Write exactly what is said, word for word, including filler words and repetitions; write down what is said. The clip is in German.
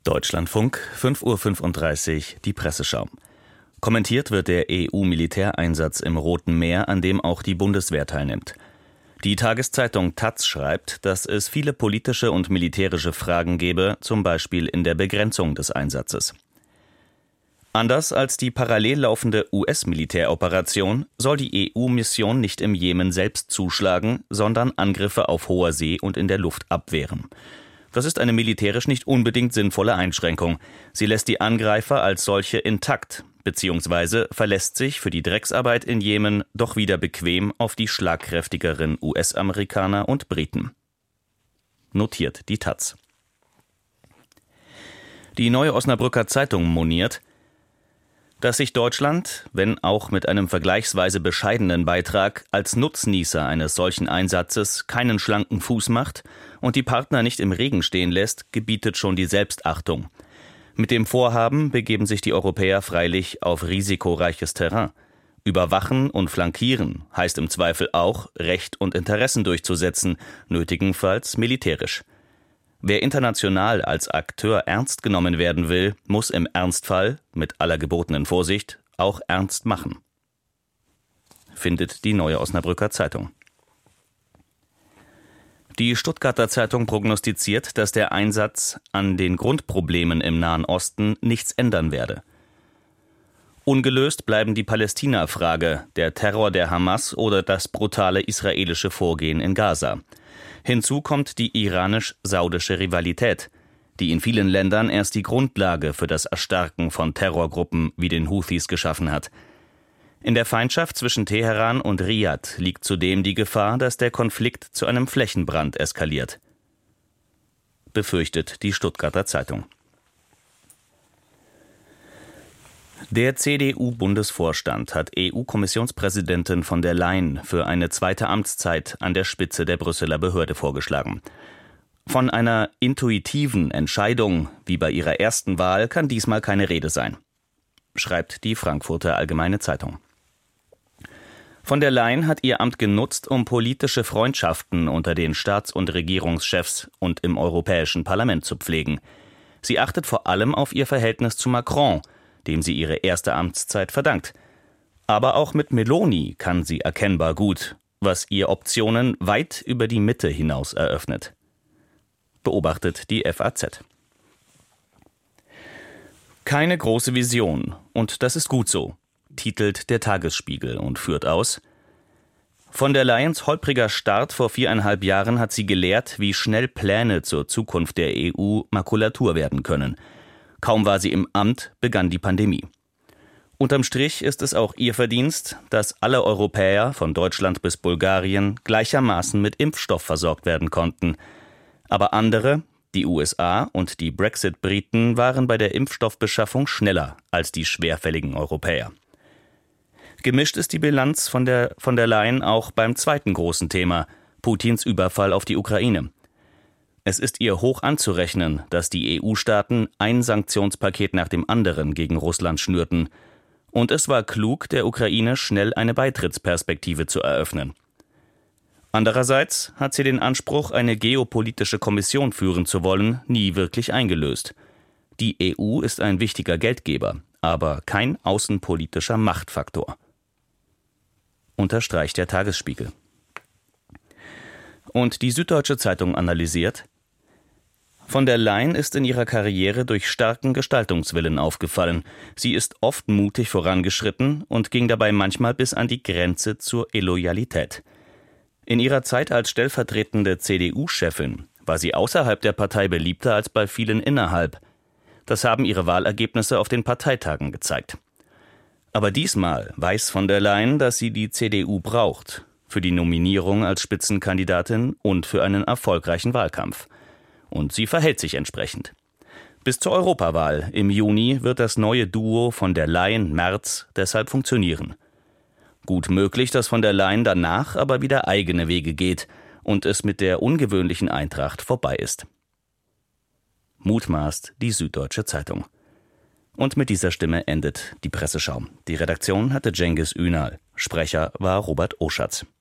Deutschlandfunk, fünf Uhr fünfunddreißig, die Presseschau. Kommentiert wird der E U-Militäreinsatz im Roten Meer, an dem auch die Bundeswehr teilnimmt. Die Tageszeitung Taz schreibt, dass es viele politische und militärische Fragen gebe, zum Beispiel in der Begrenzung des Einsatzes. Anders als die parallel laufende U S-Militäroperation soll die E U-Mission nicht im Jemen selbst zuschlagen, sondern Angriffe auf hoher See und in der Luft abwehren. Das ist eine militärisch nicht unbedingt sinnvolle Einschränkung. Sie lässt die Angreifer als solche intakt, beziehungsweise verlässt sich für die Drecksarbeit in Jemen doch wieder bequem auf die schlagkräftigeren U S-Amerikaner und Briten. Notiert die Taz. Die Neue Osnabrücker Zeitung moniert, dass sich Deutschland, wenn auch mit einem vergleichsweise bescheidenen Beitrag, als Nutznießer eines solchen Einsatzes keinen schlanken Fuß macht und die Partner nicht im Regen stehen lässt, gebietet schon die Selbstachtung. Mit dem Vorhaben begeben sich die Europäer freilich auf risikoreiches Terrain. Überwachen und flankieren heißt im Zweifel auch, Recht und Interessen durchzusetzen, nötigenfalls militärisch. Wer international als Akteur ernst genommen werden will, muss im Ernstfall, mit aller gebotenen Vorsicht, auch ernst machen. Findet die Neue Osnabrücker Zeitung. Die Stuttgarter Zeitung prognostiziert, dass der Einsatz an den Grundproblemen im Nahen Osten nichts ändern werde. Ungelöst bleiben die Palästina-Frage, der Terror der Hamas oder das brutale israelische Vorgehen in Gaza. Hinzu kommt die iranisch-saudische Rivalität, die in vielen Ländern erst die Grundlage für das Erstarken von Terrorgruppen wie den Houthis geschaffen hat. In der Feindschaft zwischen Teheran und Riad liegt zudem die Gefahr, dass der Konflikt zu einem Flächenbrand eskaliert, befürchtet die Stuttgarter Zeitung. Der C D U-Bundesvorstand hat E U-Kommissionspräsidentin von der Leyen für eine zweite Amtszeit an der Spitze der Brüsseler Behörde vorgeschlagen. Von einer intuitiven Entscheidung wie bei ihrer ersten Wahl kann diesmal keine Rede sein, schreibt die Frankfurter Allgemeine Zeitung. Von der Leyen hat ihr Amt genutzt, um politische Freundschaften unter den Staats- und Regierungschefs und im Europäischen Parlament zu pflegen. Sie achtet vor allem auf ihr Verhältnis zu Macron, dem sie ihre erste Amtszeit verdankt. Aber auch mit Meloni kann sie erkennbar gut, was ihr Optionen weit über die Mitte hinaus eröffnet. Beobachtet die F A Z. Keine große Vision, und das ist gut so, titelt der Tagesspiegel und führt aus: Von der Leyens holpriger Start vor viereinhalb Jahren hat sie gelehrt, wie schnell Pläne zur Zukunft der E U Makulatur werden können. Kaum war sie im Amt, begann die Pandemie. Unterm Strich ist es auch ihr Verdienst, dass alle Europäer, von Deutschland bis Bulgarien, gleichermaßen mit Impfstoff versorgt werden konnten. Aber andere, die U S A und die Brexit-Briten, waren bei der Impfstoffbeschaffung schneller als die schwerfälligen Europäer. Gemischt ist die Bilanz von der von der Leyen auch beim zweiten großen Thema, Putins Überfall auf die Ukraine. Es ist ihr hoch anzurechnen, dass die E U-Staaten ein Sanktionspaket nach dem anderen gegen Russland schnürten. Und es war klug, der Ukraine schnell eine Beitrittsperspektive zu eröffnen. Andererseits hat sie den Anspruch, eine geopolitische Kommission führen zu wollen, nie wirklich eingelöst. Die E U ist ein wichtiger Geldgeber, aber kein außenpolitischer Machtfaktor, unterstreicht der Tagesspiegel. Und die Süddeutsche Zeitung analysiert: Von der Leyen ist in ihrer Karriere durch starken Gestaltungswillen aufgefallen. Sie ist oft mutig vorangeschritten und ging dabei manchmal bis an die Grenze zur Illoyalität. In ihrer Zeit als stellvertretende C D U-Chefin war sie außerhalb der Partei beliebter als bei vielen innerhalb. Das haben ihre Wahlergebnisse auf den Parteitagen gezeigt. Aber diesmal weiß von der Leyen, dass sie die C D U braucht, für die Nominierung als Spitzenkandidatin und für einen erfolgreichen Wahlkampf. Und sie verhält sich entsprechend. Bis zur Europawahl im Juni wird das neue Duo von der Leyen-Merz deshalb funktionieren. Gut möglich, dass von der Leyen danach aber wieder eigene Wege geht und es mit der ungewöhnlichen Eintracht vorbei ist. Mutmaßt die Süddeutsche Zeitung. Und mit dieser Stimme endet die Presseschau. Die Redaktion hatte Cengiz Ünal. Sprecher war Robert Oschatz.